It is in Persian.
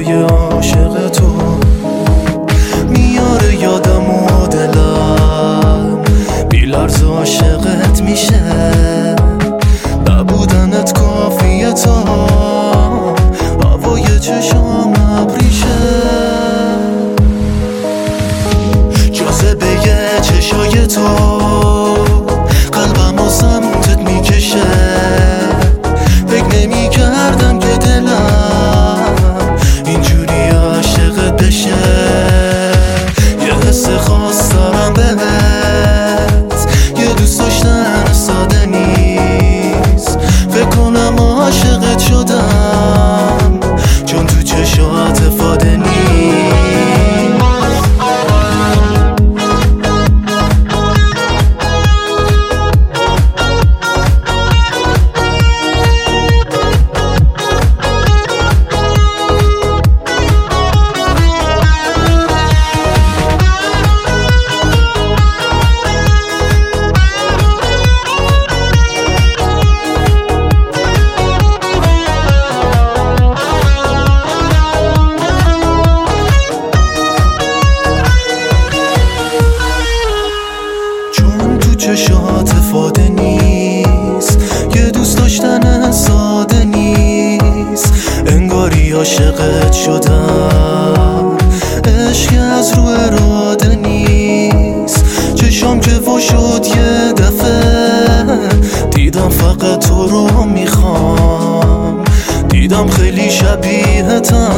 صدای عاشق تو میاره یادم و دلم بی‌لرز عاشقت میشه. نبودنت کافیه تا هوای چشام ابریشه. جاذبه چشای تو قلبم و سمتت میکشه. فکر نمی کردم که دلم اینجوری عاشقت بشه. یه حس خاص دارم بهت، یه دوست داشتن ساده نیست. فکر کنم عاشقت شدم چون تو چشات افاده نیست. چشات افاده نیست، یه دوست داشتن ساده نیست. انگاری عاشقت شدم، عشق از رو اراده نیست. چشام که وا شد یه دفعه دیدم فقط تو رو میخوام. دیدم خیلی شبیهتم